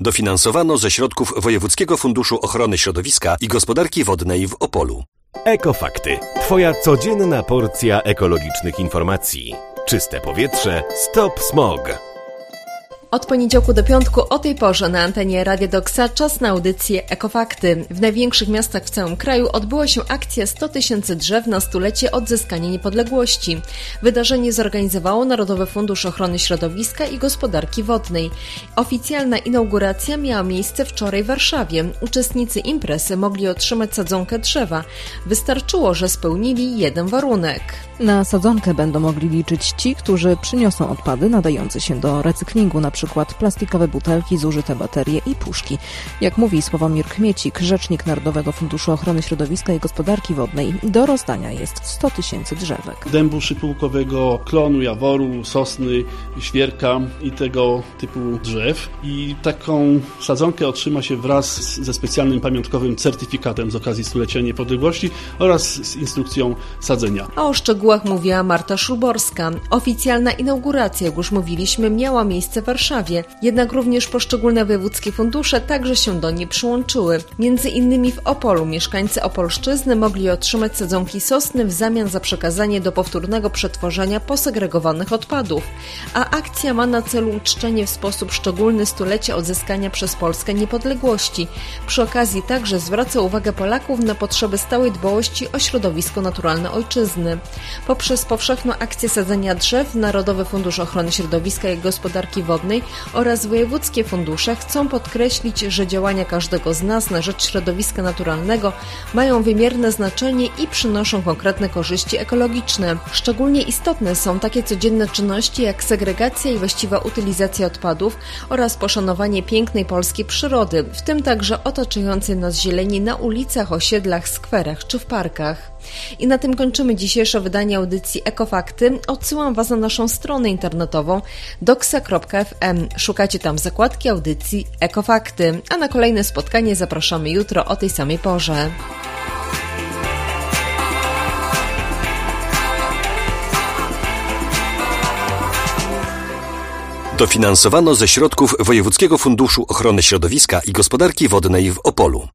Dofinansowano ze środków Wojewódzkiego Funduszu Ochrony Środowiska i Gospodarki Wodnej w Opolu. Ekofakty. Twoja codzienna porcja ekologicznych informacji. Czyste powietrze. Stop smog. Od poniedziałku do piątku o tej porze na antenie Radia Doksa czas na audycję Ekofakty. W największych miastach w całym kraju odbyła się akcja 100 tysięcy drzew na stulecie odzyskania niepodległości. Wydarzenie zorganizowało Narodowy Fundusz Ochrony Środowiska i Gospodarki Wodnej. Oficjalna inauguracja miała miejsce wczoraj w Warszawie. Uczestnicy imprezy mogli otrzymać sadzonkę drzewa. Wystarczyło, że spełnili jeden warunek. Na sadzonkę będą mogli liczyć ci, którzy przyniosą odpady nadające się do recyklingu, np. plastikowe butelki, zużyte baterie i puszki. Jak mówi Sławomir Kmiecik, rzecznik Narodowego Funduszu Ochrony Środowiska i Gospodarki Wodnej, do rozdania jest 100 tysięcy drzewek. Dębu szypułkowego, klonu, jaworu, sosny, świerka i tego typu drzew. I taką sadzonkę otrzyma się wraz ze specjalnym pamiątkowym certyfikatem z okazji stulecia niepodległości oraz z instrukcją sadzenia. A o szczegółach mówiła Marta Szulborska. Oficjalna inauguracja, jak już mówiliśmy, miała miejsce w Warszawie. Jednak również poszczególne wojewódzkie fundusze także się do niej przyłączyły. Między innymi w Opolu mieszkańcy Opolszczyzny mogli otrzymać sadzonki sosny w zamian za przekazanie do powtórnego przetworzenia posegregowanych odpadów. A akcja ma na celu uczczenie w sposób szczególny stulecia odzyskania przez Polskę niepodległości. Przy okazji także zwraca uwagę Polaków na potrzeby stałej dbałości o środowisko naturalne ojczyzny. Poprzez powszechną akcję sadzenia drzew Narodowy Fundusz Ochrony Środowiska i Gospodarki Wodnej oraz wojewódzkie fundusze chcą podkreślić, że działania każdego z nas na rzecz środowiska naturalnego mają wymierne znaczenie i przynoszą konkretne korzyści ekologiczne. Szczególnie istotne są takie codzienne czynności jak segregacja i właściwa utylizacja odpadów oraz poszanowanie pięknej polskiej przyrody, w tym także otaczającej nas zieleni na ulicach, osiedlach, skwerach czy w parkach. I na tym kończymy dzisiejsze wydanie audycji Ekofakty. Odsyłam Was na naszą stronę internetową doksa.fm. Szukajcie tam zakładki audycji Ekofakty, a na kolejne spotkanie zapraszamy jutro o tej samej porze. Dofinansowano ze środków Wojewódzkiego Funduszu Ochrony Środowiska i Gospodarki Wodnej w Opolu.